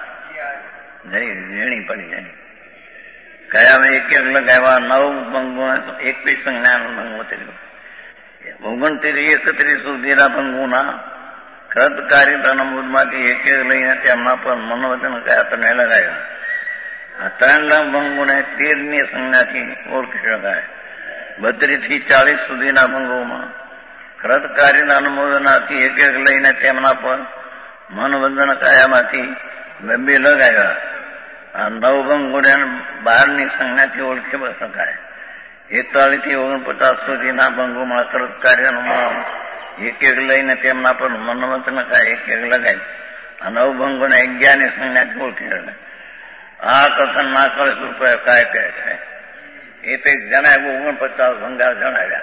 [SPEAKER 1] ઝીણી પડી જાય. કયામાં 1 લગાવ્યા. 9 ભંગોને 21 સંજ્ઞાનો ભંગો થયો. 29 31 સુધીના ભંગોના કૃત કાર્ય અનુમોદમાંથી 1 લઈને તેમના પર મનોવચન કયા 3 લગાવ્યા. આ 3 ભંગોને 13ની સંજ્ઞાથી ઓળખી શકાય. 32 થી 40 સુધીના ભંગોમાં કૃત કાર્ય અનુમોદનાથી 1 લઈને તેમના પર મનોવચન કાયામાંથી 2 લગાવ્યા. આ 9 ભંગોને 12ની સંજ્ઞાથી ઓળખી શકાય. 41 થી 49 સુધીના ભંગોમાં કૃત કાર્ય અનુમોદન 1 લઈને તેમના પર મનોવચન કાય 1 લગાવી. આ 9 ભંગોને 11ની સંજ્ઞાથી ઓળખી શકાય. આ કથન ના કરે રૂપિયા કાય કહે છે એ તો જણાવ્યું. 49 ભંગા જણાવ્યા.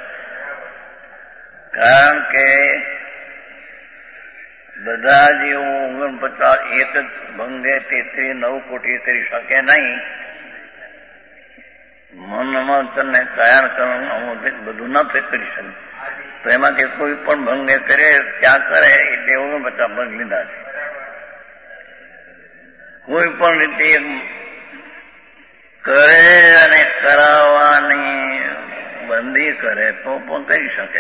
[SPEAKER 1] કારણ કે બધા જેવો 49 એક જ ભંગે 9 કોટી કરી શકે નહીં. મનોવચન ને કાયા કરવાનું બધું ન કરી શકે. તો એમાંથી કોઈ પણ ભંગે કરે ત્યાં કરે એટલે 49 ભંગ લીધા છે. કોઈ પણ રીતે કરે અને કરાવવાની બંધી કરે તો પણ કરી શકે.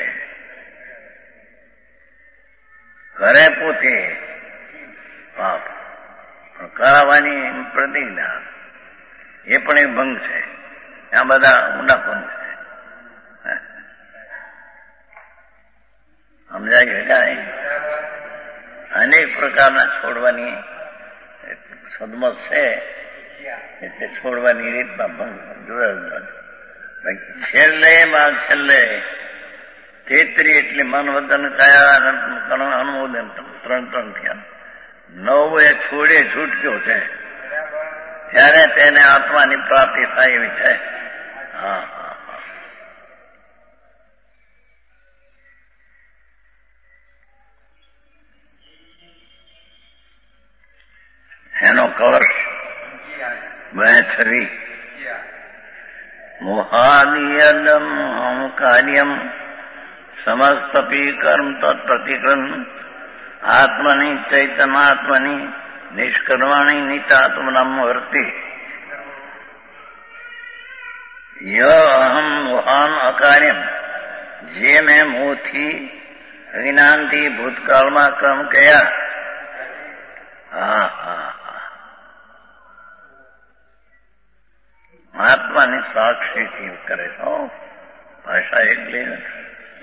[SPEAKER 1] કરે પોતે પાપ, પણ કરાવવાની પ્રતિજ્ઞા એ પણ એક ભંગ છે. આ બધા ઊંડા ભંગ છે. સમજાય જાય. અનેક પ્રકારના છોડવાની સદમત છે. એટલે છોડવાની રીતના ભંગ જુદા જુદા. છેલ્લે 33 એટલે મન વચન કાયા અનુમોદન 3 થયા. 9 એ છોડે છૂટક્યો છે ત્યારે તેને આત્માની પ્રાપ્તિ થાય એવી છે. હા એનો કવર 26 મોહાદિયદમ કાર્યમ સમસ્તપી કર્મ તત્પ્રતિક્રમ આત્મની ચૈતનાત્મની નિષ્કર્માણી નિતાત્મનમ વર્તી અહમ મોહાન અકાર્યમ જે મેં મોહથી અજ્ઞાનથી ભૂતકાળમાં કર્મ કર્યા. આત્માની સાક્ષીથી કરે છે. ભાષા એટલી નથી.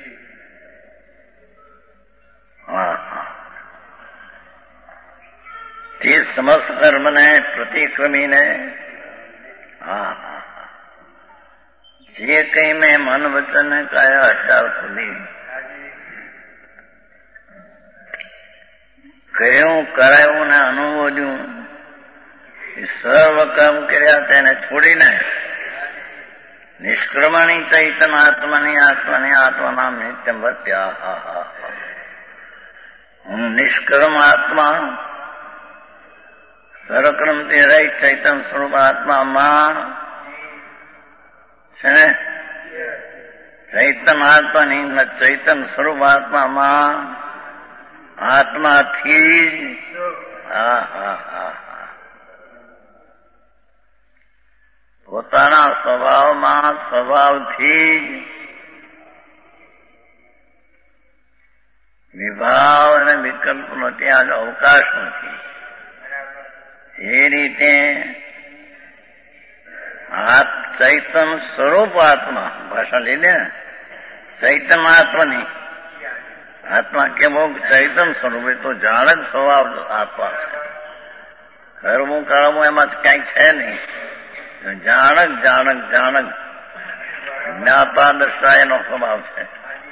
[SPEAKER 1] તે સમસ્ત કર્મને પ્રતિક્રમીને જે કંઈ મેં મન વચન કાયા અત્યાર સુધી કહ્યું, કરાયું ને અનુભવ્યું, એ સર્વ કામ કર્યા તેને છોડીને નિષ્ક્રમણી ચૈતન આત્માની આત્માના નિત્ય ભત્યા. હું નિષ્ક્રમ આત્મા સર્વક્રમથી રહી ચૈતન સ્વરૂપ આત્મામાં છે ને, ચૈતન આત્માની ચૈતન સ્વરૂપ આત્મામાં આત્માથી પોતાના સ્વભાવમાં સ્વભાવથી વિભાવ અને વિકલ્પનો ત્યાં અવકાશ નથી. એ રીતે ચૈતન સ્વરૂપ આત્મા, ભાષા લઈને ચૈતન આત્માની આત્મા કેવો ચૈતન સ્વરૂપ, એ તો જાણક સ્વભાવ આત્મા છે. કરવું કરવું એમાં ક્યાંય છે નહીં. જાણક જ્ઞાતા દ્રષ્ટા એનો સ્વભાવ છે.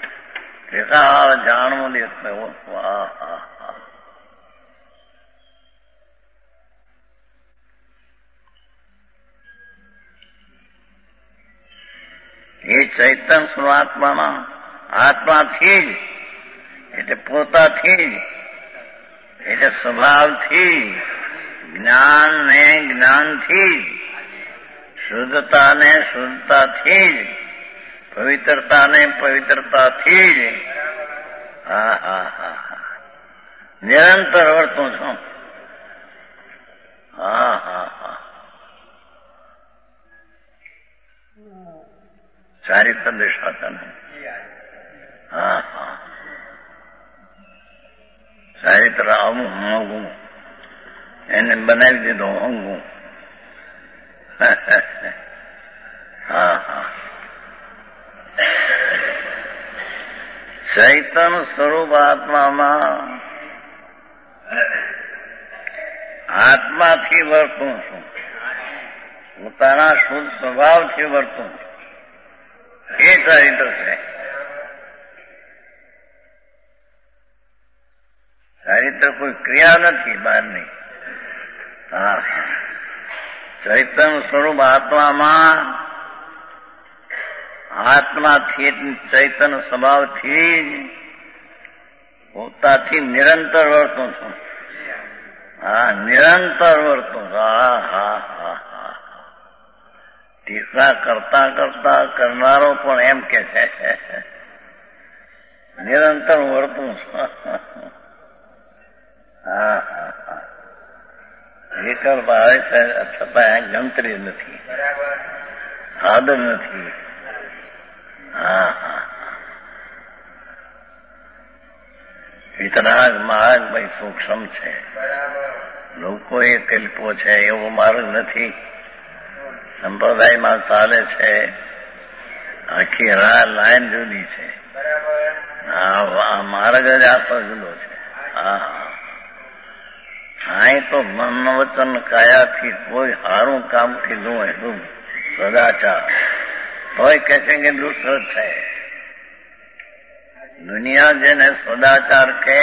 [SPEAKER 1] જાણવું દેખાયું. એ ચૈતન સ્વરૂપાત્મામાં આત્માથી જ, એટલે પોતાથી જ, એટલે સ્વભાવથી, જ્ઞાન ને જ્ઞાનથી જ, શુદ્ધતા ને શુદ્ધતાથી જ, પવિત્રતા ને પવિત્રતાથી જ નિરંતર વર્તું છું. ચારિત્ર દેખાતા ને ચારિત્ર આવું મોંઘું એને બનાવી દીધો હોંગું. ચૈતન સ્વરૂપ આત્મામાં આત્માથી વર્તું છું, પોતાના શુદ્ધ સ્વભાવથી વર્તું છું. એ ચારિત્ર છે. ચારિત્ર કોઈ ક્રિયા નથી બહારની. ચૈતન સ્વરૂપ આત્મામાં આત્માથી ચૈતન સ્વભાવથી પોતાથી નિરંતર વર્તું છું. નિરંતર વર્તું. ટીકા કરતા કરતા કરનારો પણ એમ કે છે નિરંતર વર્તું છું. વિકલ્પ આવે છે છતાં ગમતરી નથી, આદર નથી. વિતરાગ માર્ગ ભાઈ સૂક્ષ્મ છે. લોકો એ કલ્પો છે એવો માર્ગ નથી. સંપ્રદાયમાં ચાલે છે, આખી લાઈન જુદી છે. આ માર્ગ જ આખો જુદો છે. અહીં તો મન વચન કાયાથી કોઈ સારું કામ કીધું હોય સદાચાર તોય કે છે કે દુષ્કૃત છે. દુનિયા જેને સદાચાર કે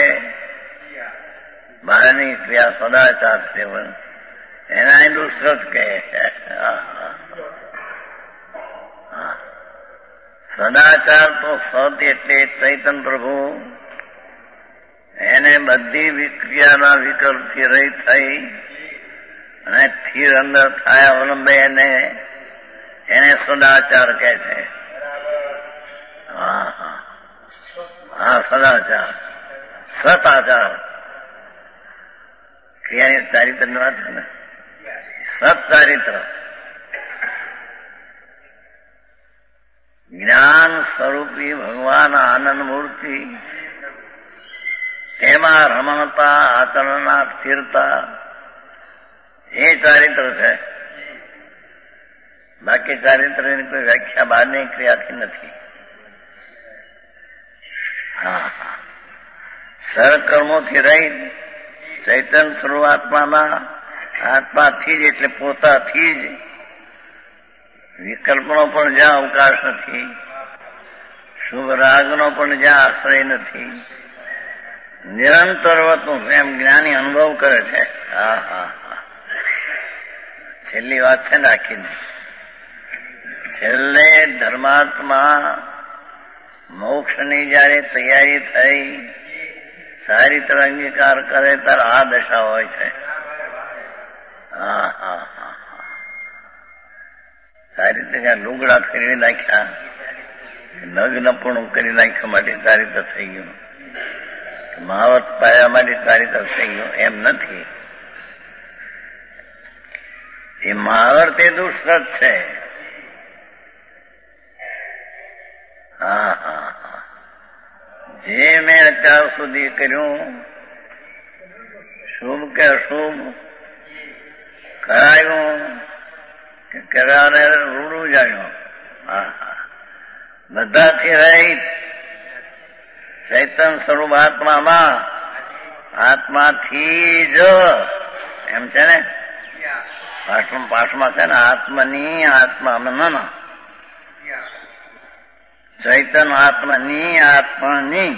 [SPEAKER 1] બહારની ક્રિયા સદાચાર છે એના દુષ્કૃત કે. સદાચાર તો સત એટલે ચૈતન પ્રભુ એને બધી વિક્રિયાના વિકલ્પથી રહી થઈ અને સ્થિર અંદર થાય અવલંબે એને સદાચાર કહે છે. સદાચાર સતાચાર ક્રિયાની ચારિત્ર ની વાત છે ને. સત ચારિત્ર જ્ઞાન સ્વરૂપી ભગવાન આનંદ મૂર્તિ, તેમાં રમણતા, આચરણના સ્થિરતા, એ ચારિત્ર છે. બાકી ચારિત્રની કોઈ વ્યાખ્યા બહારની ક્રિયાથી નથી. સર્વકર્મોથી રહી ચૈતન સ્વરૂપ આત્મામાં આત્માથી જ એટલે પોતાથી જ વિકલ્પનો પણ જ્યાં અવકાશ નથી, શુભ રાગનો પણ જ્યાં આશ્રય નથી, નિરંતર વતું એમ જ્ઞાની અનુભવ કરે છે. હા હા હા, છેલ્લી વાત છે ને આખી. છેલ્લે ધર્માત્મા મોક્ષની જયારે તૈયારી થઈ, સારી તર અંગીકાર કરે ત્યારે આ દશા હોય છે. હા હા હા, સારી રીતે લુગડા ફેરવી નાખ્યા, નગ્ન પણ કરી નાખ્યા માટે સારી રીતે થઈ ગયું, મહાવત પાયા માટે સારી રીતે થઈ ગયું એમ નથી. એ મહાવર્ત એ દુષ્કૃત છે. હા હા હા, જે મેં અત્યાર સુધી કર્યું, શુભ કે અશુભ, કરાયું કે કરાને રૂડું જાણ્યું, હા હા, બધાથી રહિત ચૈતન્ય સ્વરૂપ આત્મામાં, આત્માથી જ એમ છે ને પાઠમાં છે ને, આત્મની આત્મા ચૈતન્ય આત્મની આત્માની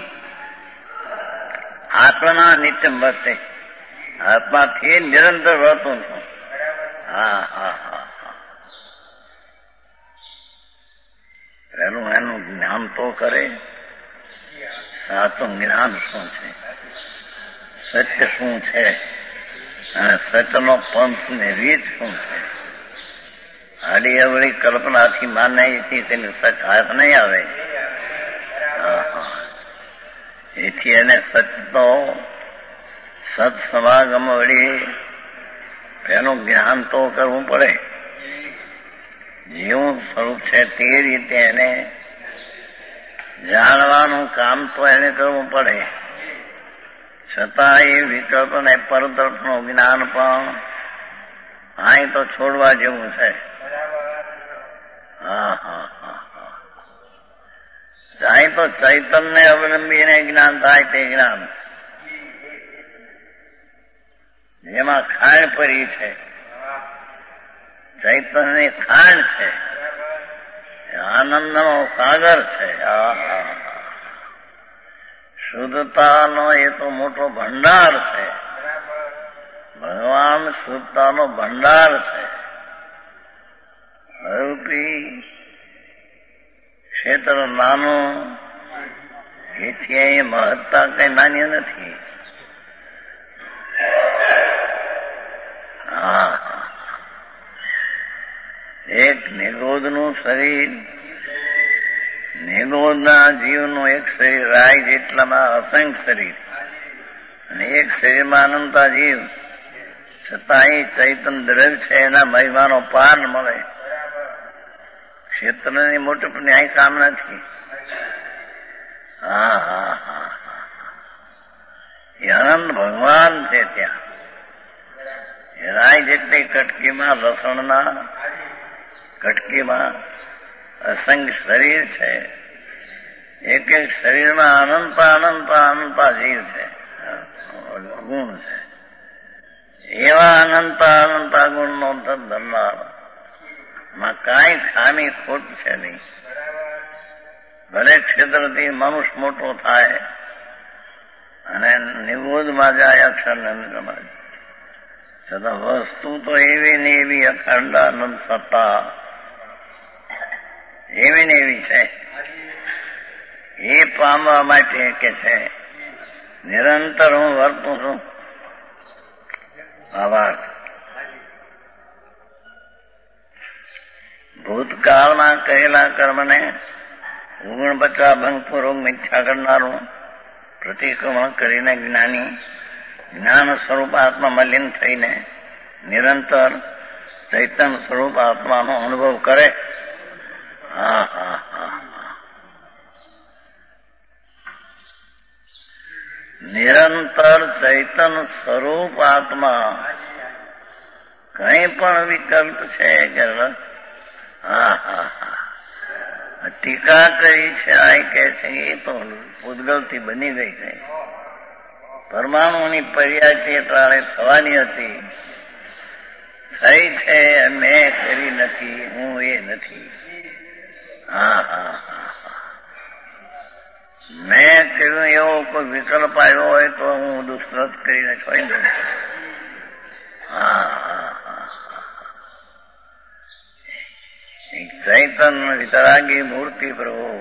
[SPEAKER 1] આત્મના નિત્યમ વર્તે, આત્માથી નિરંતર વર્તું છું. હા હા હા હા, પેલું એનું જ્ઞાન તો કરે, સાચું જ્ઞાન શું છે, સત્ય શું છે, અને સત્યનો પંથ ને રીત શું છે. આડી અવળી કલ્પનાથી માનયથી તેની સચ હાથ નહીં આવે. એથી એને સત્યનો સત્સમાગમ વળી એનું જ્ઞાન તો કરવું પડે. જેવું સ્વરૂપ છે તે રીતે એને જાણવાનું કામ તો એને કરવું પડે. છતાં એ વિકલ્પ ને પરતરફનું જ્ઞાન પણ અહીં તો છોડવા જેવું છે. હા હા હા હા, અહીં તો ચૈતન્ય અવલંબીને જ્ઞાન થાય તે જ્ઞાન, જેમાં ખાણ પરી છે, ચૈતન્યની ખાણ છે, આનંદનો સાગર છે. શુદ્ધતાનો એ તો મોટો ભંડાર છે. ભગવાન શુદ્ધતાનો ભંડાર છે. રૂપી ક્ષેત્ર નાનું, એથી અહીં મહત્તા કઈ નાની નથી. હા, એક નિગોદનું શરીર, નિગોદના જીવનું એક શરીર રાય જેટલામાં અસંખ્ય શરીર, અને એક શરીરમાં અનંતા જીવ, છતાં એ ચૈતન્ય દ્રવ્ય છે, એના મહિમાનો પાર મળે. ક્ષેત્રની મોટપની અહીં કામ નથી. હા હા હા હા, એ અનંત ભગવાન છે ત્યાં. રાય જેટલી કટકીમાં, લસણના કટકીમાં અસંખ્ય શરીર છે. એક એક શરીરમાં અનંતા જીવ છે, ગુણ છે. એવા અનંતા ગુણનો ધરનાર માં કાંઈ ખામી ખોટ છે નહીં. ભલે ક્ષેત્રથી મનુષ્ય મોટો થાય અને નિબોધમાં જાય અક્ષરનંદમાં, છતાં વસ્તુ તો એવી ને એવી અખંડ આનંદ સત્તા એવી ને એવી છે. એ પામવા માટે કે છે નિરંતર હું વર્તું છું. આભાર. ભૂતકાળમાં કહેલા કર્મને ઓગણપચાસ ભંગપૂર્વક મિથ્યા કરનારું પ્રતિક્રમણ કરીને જ્ઞાની જ્ઞાન સ્વરૂપ આત્મા મલિન થઈને નિરંતર ચૈતન્ય સ્વરૂપ આત્માનો અનુભવ કરે. હા હા હા, નિરંતર ચૈતન્ય સ્વરૂપ આત્મા કઈ પણ વિકલ્પ છે કે હા હા હા, ટીકા કરી છે આ કે છે એ તો પૂતગલથી બની ગઈ છે. પરમાણુની પર્યાયથી ત્રાળે થવાની હતી, થઈ છે મેં કરી નથી, હું એ નથી. હા હા હા, મેં કર્યું એવો કોઈ વિકલ્પ આવ્યો હોય તો હું દુષ્કૃત કરીને છોડી દઉં. હા હા હા, એક ચૈતન વિતરાગી મૂર્તિ પ્રભુ,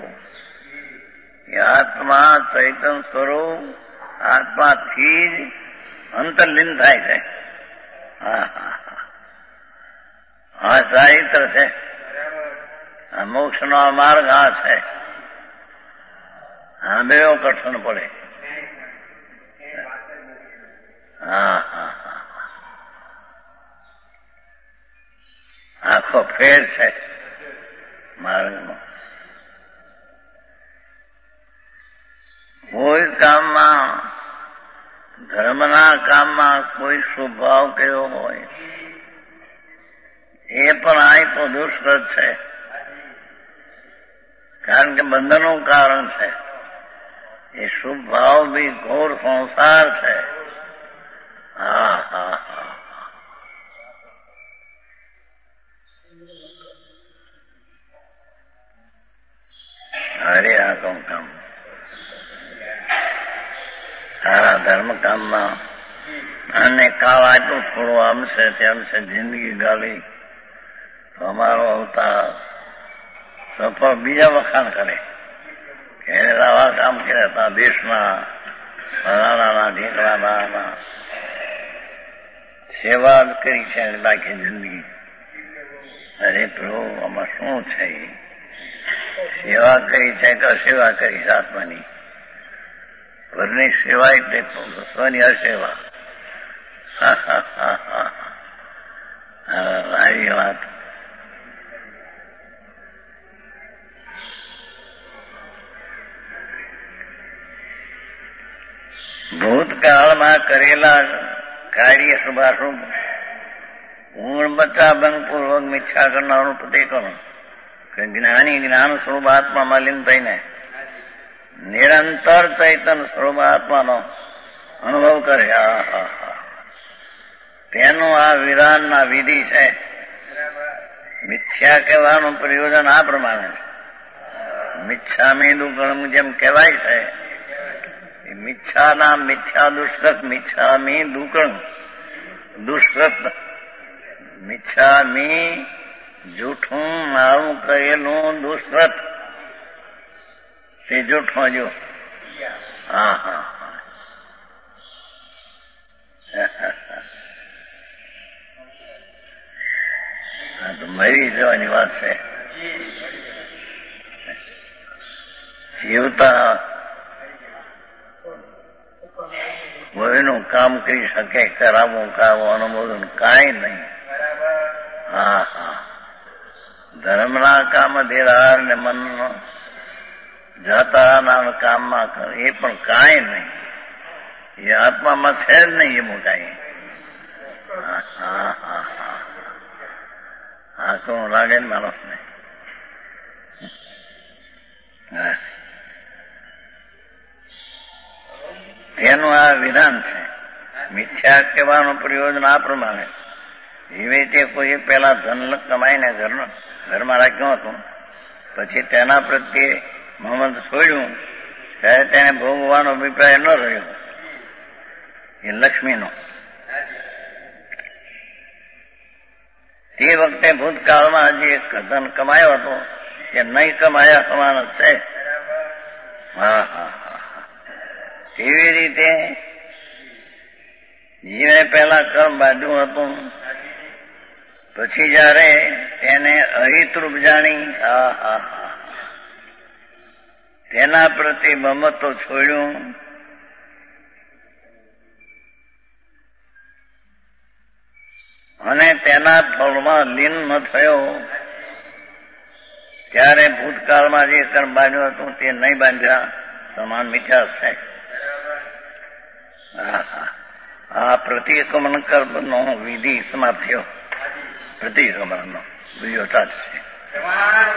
[SPEAKER 1] આત્મા ચૈતન સ્વરૂપ આત્માથી જ અંતર્લીન થાય છે. હા હા હા, આ ચારિત્ર છે, આ મોક્ષનો માર્ગ આ છે. હા, બેઓ કઠણ પડે. હા હા હા, આખો ફેર છે માર્ગમાં. કોઈ કામમાં, ધર્મના કામમાં કોઈ સ્વભાવ કેવો હોય એ પણ આ તો દુષ્કૃત છે, કારણ કે બંધનનું કારણ છે. એ શુભ ભાવ બી ઘોર સંસાર છે. હા હા હા, અરે આ કામ સારા ધર્મ કામમાં અને કાળ આટલું થોડું આમ છે તેમ છે જિંદગી ગાળી તો અમારો અવતાર સફળ બીજા વખાણ કરે કે આવા કામ કર્યા હતા દેશના ફલાણાના ઢીકણાના સેવા કરી છે લાખી જિંદગી. અરે પ્રભુ આમાં શું છે? સેવા કરી છે કે અસેવા કરી છે આત્માની? ઘરની સેવા એટલે સ્વની અસેવા. આવી વાત. ભૂતકાળમાં કરેલા કાર્ય શુભાશુભ ગુણ બચાવનપૂર્વક મિથ્યા કરનારું પ્રતિકરણ કે જ્ઞાની જ્ઞાન સ્વરૂપ આત્મામાં લીન થઈને નિરંતર ચૈતન સ્વરૂપ આત્માનો અનુભવ કરે. તેનું આ વિરાનના વિધિ છે. મિથ્યા કહેવાનું પ્રયોજન આ પ્રમાણે છે. મિચ્છામી દુક્કડમ જેમ કહેવાય છે, મિચ્છાના મિથ્યા દુષ્કૃત, મિચ્છામી દુક્કડમ દુષ્કૃત, મિચ્છામી જૂઠું મારું કરેલું દુષ્કૃત તે જૂઠો જો. હા હા હા, તો મરી જવાની વાત છે. જીવતા કોઈનું કામ કરી શકે, કરાવવું કાવું અનુમોદન કાંઈ નહીં. હા હા, ધર્મના કામ ધીરાર ને મનનો જાતાના કામમાં એ પણ કાંઈ નહીં. એ આત્મામાં છે જ નહીં એમાં કાંઈ. હા હા હા હા, આખું લાગે ને માણસને. તેનું આ વિધાન છે. મિથ્યા કહેવાનું પ્રયોજન આ પ્રમાણે, જીવે તે કોઈ પેલા ધન કમાઈને ઘરમાં રાખ્યું હતું, પછી તેના પ્રત્યે મમત છોડ્યું ત્યારે તેને ભોગવાનો અભિપ્રાય ન રહ્યો. એ લક્ષ્મીનો તે વખતે ભૂતકાળમાં હજી એક ધન કમાયો હતો કે નહીં કમાયા સમાન જ છે. હા હા હા, તેવી રીતે જીવે પહેલા કર્મ બાંધ્યું હતું, પછી જયારે તેને અહિતરૂપ જાણી તેના પ્રત્યે મમત્વ છોડ્યું અને તેના ફળમાં લીન ન થયો, ત્યારે ભૂતકાળમાં જે કર્મ બાંધ્યું હતું તે નહીં બાંધ્યા સમાન મિથ્યા છે. આ પ્રતિક્રમણ કર્મનો વિધિ સમાપ્ત થયો. પ્રતિક્રમણનો બીજો ચાર્જ છે.